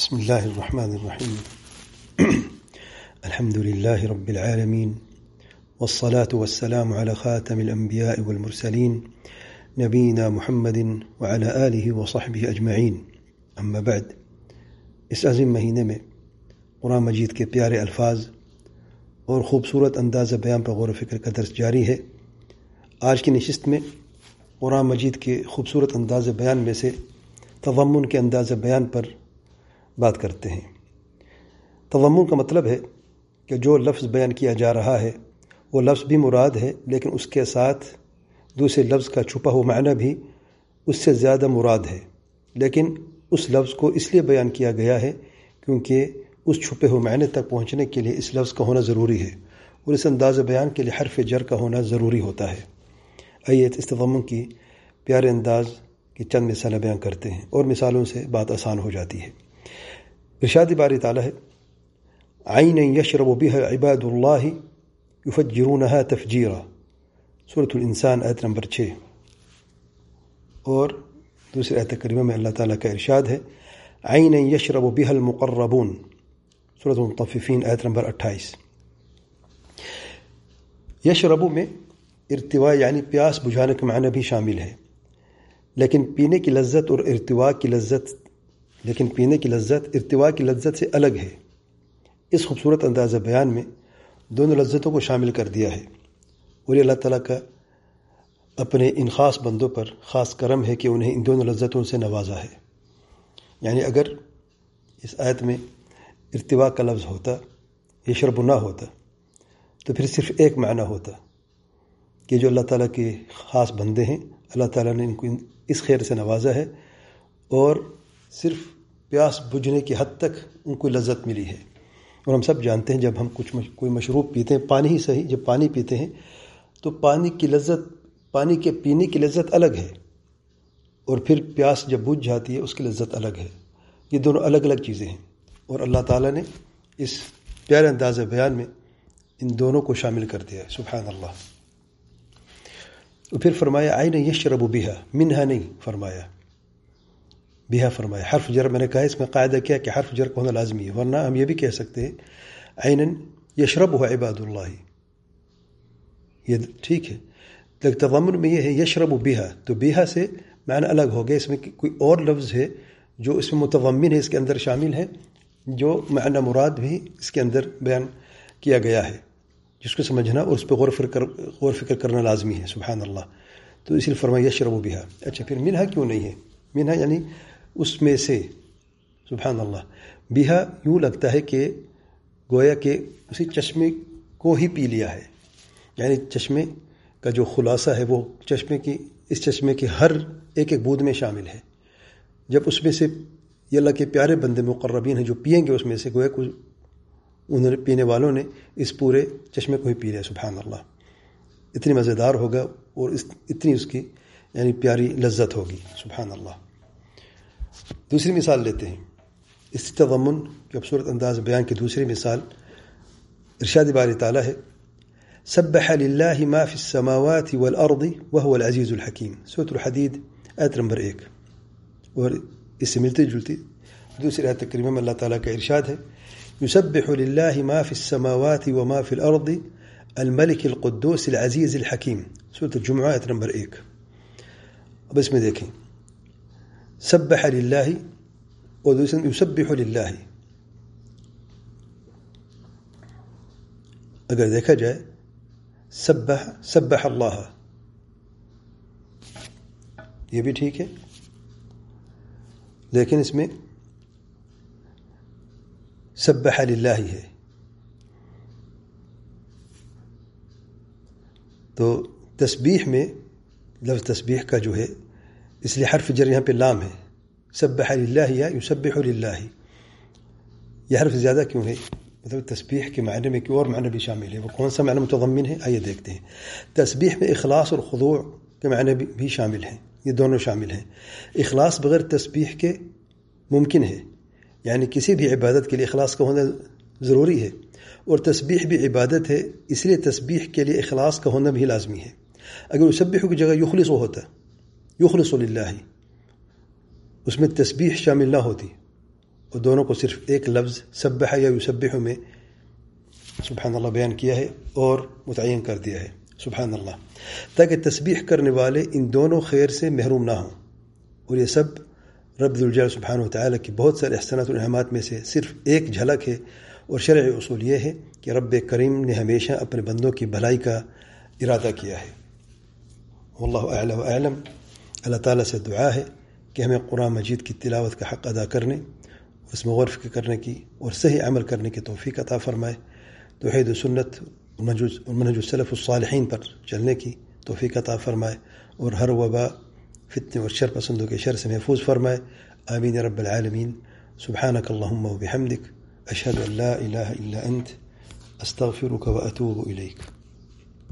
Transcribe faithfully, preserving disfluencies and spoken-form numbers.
بسم الله الرحمن الرحيم الحمد لله رب العالمين والصلاة والسلام على خاتم الأنبياء والمرسلين نبينا محمد وعلى آله وصحبه أجمعين اما بعد. اس عظیم مہینے میں قرآن مجید کے پیارے الفاظ اور خوبصورت انداز بیان پر غور و فکر کا درس جاری ہے. آج کی نشست میں قرآن مجید کے خوبصورت انداز بیان میں سے تضمن کے انداز بیان پر بات کرتے ہیں. تضمن کا مطلب ہے کہ جو لفظ بیان کیا جا رہا ہے وہ لفظ بھی مراد ہے، لیکن اس کے ساتھ دوسرے لفظ کا چھپا ہوا معنی بھی اس سے زیادہ مراد ہے، لیکن اس لفظ کو اس لیے بیان کیا گیا ہے کیونکہ اس چھپے ہوئے معنی تک پہنچنے کے لیے اس لفظ کا ہونا ضروری ہے، اور اس انداز بیان کے لیے حرف جر کا ہونا ضروری ہوتا ہے. آئیے اس تضمن کی پیارے انداز کی چند مثالیں بیان کرتے ہیں، اور مثالوں سے بات آسان ہو جاتی ہے. ارشاد باری تعالیٰ ہے عَيْنًا يَشْرَبُ بِهَا عِبَادُ اللَّهِ يُفَجِّرُونَهَا تَفْجِيرًا، سورۃ الانسان آیت نمبر چھ. اور دوسری آیت کریمہ میں اللہ تعالیٰ کا ارشاد ہے عَيْنًا يَشْرَبُ بِهَا الْمُقَرَّبُونَ، سورۃ المطففین آیت نمبر اٹھائیس. یشرب میں ارتواء یعنی پیاس بجھانے کا معنی بھی شامل ہے، لیکن پینے کی لذت اور ارتواء کی لذت لیکن پینے کی لذت ارتواء کی لذت سے الگ ہے. اس خوبصورت انداز بیان میں دونوں لذتوں کو شامل کر دیا ہے، اور یہ اللہ تعالیٰ کا اپنے ان خاص بندوں پر خاص کرم ہے کہ انہیں ان دونوں لذتوں سے نوازا ہے. یعنی اگر اس آیت میں ارتواء کا لفظ ہوتا، یشرب نہ ہوتا، تو پھر صرف ایک معنی ہوتا کہ جو اللہ تعالیٰ کے خاص بندے ہیں، اللہ تعالیٰ نے ان کو اس خیر سے نوازا ہے اور صرف پیاس بجھنے کی حد تک ان کو لذت ملی ہے. اور ہم سب جانتے ہیں جب ہم کچھ مش... کوئی مشروب پیتے ہیں، پانی ہی صحیح، جب پانی پیتے ہیں تو پانی کی لذت پانی کے پینے کی لذت الگ ہے، اور پھر پیاس جب بجھ جاتی ہے اس کی لذت الگ ہے. یہ دونوں الگ الگ چیزیں ہیں، اور اللہ تعالیٰ نے اس پیارے انداز بیان میں ان دونوں کو شامل کر دیا ہے. سبحان اللہ. اور پھر فرمایا عین یشرب بہا، منہا نہیں فرمایا، بہا فرمایا. حرف جر میں نے کہا اس میں قاعدہ کیا کہ حرف جر کو ہونا لازمی ہے، ورنہ ہم یہ بھی کہہ سکتے ہیں عیناً یشربها عباد اللہ، یہ ٹھیک ہے. لیکن تضمن میں یہ ہے یشرب بہا، تو بہا سے معنی الگ ہو گیا. اس میں کوئی اور لفظ ہے جو اس میں متضمن ہے، اس کے اندر شامل ہے، جو معنی مراد بھی اس کے اندر بیان کیا گیا ہے، جس کو سمجھنا اور اس پہ غور فکر غور فکر کرنا لازمی ہے. سبحان اللہ. تو اس لیے فرمایا یشرب بہا. اچھا، پھر منہا کیوں نہیں ہے؟ منہا یعنی اس میں سے. سبحان اللہ. بہا یوں لگتا ہے کہ گویا کہ اسی چشمے کو ہی پی لیا ہے، یعنی چشمے کا جو خلاصہ ہے وہ چشمے کی اس چشمے کی ہر ایک ایک بوند میں شامل ہے. جب اس میں سے یہ اللہ کے پیارے بندے مقربین ہیں جو پئیں گے اس میں سے، گویا کہ انہوں نے پینے والوں نے اس پورے چشمے کو ہی پی لیا. سبحان اللہ. اتنی مزیدار ہوگا اور اس اتنی اس کی یعنی پیاری لذت ہوگی. سبحان اللہ. دوسری مثال لیتے ہیں اس تضمن کے خوبصورت انداز بیان کی. دوسری مثال ارشاد باری تعالیٰ ہے سبح للہ ما فی السماوات والارض وهو العزیز الحکیم، سورۃ الحدید آیت نمبر ایک. اور اس سے ملتی جلتی دوسری آیت کریمہ میں اللہ تعالیٰ کا ارشاد ہے یسبح للہ ما فی السماوات وما فی الارض الملک القدوس العزیز الحکیم، سورۃ الجمعہ آیت نمبر ایک. اب اس میں دیکھیں سبح للہ اور دوسرے یسبح للہ. اگر دیکھا جائے سبح سبح اللہ، یہ بھی ٹھیک ہے، لیکن اس میں سبح للہ ہے. تو تسبیح میں لفظ تسبیح کا جو ہے اس لیے حرف جر یہاں پہ لام ہے. سبح للہ یا یسبح للہ، یہ حرف زیادہ کیوں ہے؟ مطلب تسبیح کے معنی میں کوئی اور معنی بھی شامل ہے. وہ کون سا معنی متضمن ہے؟ آئیے دیکھتے ہیں. تسبیح میں اخلاص اور خضوع کے معنی بھی شامل ہیں، یہ دونوں شامل ہیں. اخلاص بغیر تسبیح کے ممکن ہے، یعنی کسی بھی عبادت کے لیے اخلاص کا ہونا ضروری ہے، اور تسبیح بھی عبادت ہے، اس لیے تسبیح کے لیے اخلاص کا ہونا بھی لازمی ہے. اگر یسبح کی جگہ یخلص ہوتا، یخلص للہ، اس میں تسبیح شامل نہ ہوتی، اور دونوں کو صرف ایک لفظ سبح یا یسبح میں سبحان اللہ بیان کیا ہے اور متعین کر دیا ہے سبحان اللہ، تاکہ تسبیح کرنے والے ان دونوں خیر سے محروم نہ ہوں۔ اور یہ سب رب ذوالجلال سبحانہ وتعالی کی بہت سارے احسانات و انعامات میں سے صرف ایک جھلک ہے، اور شرعی اصول یہ ہے کہ رب کریم نے ہمیشہ اپنے بندوں کی بھلائی کا ارادہ کیا ہے۔ واللہ اعلی و اعلم۔ اللہ تعالیٰ سے دعا ہے کہ ہمیں قرآن مجید کی تلاوت کا حق ادا کرنے، اس میں غور و فکر کرنے کی اور صحیح عمل کرنے کی توفیق عطا فرمائے، توحید و سنت اور منہج السلف الصالحین پر چلنے کی توفیق عطا فرمائے، اور ہر وبا فتنے اور شر پسندوں کے شر سے محفوظ فرمائے، آمین یا رب العالمین۔ سبحانک اللہم و بحمدک، اشہد ان لا الہ الا انت، استغفرک و اتوب الیک۔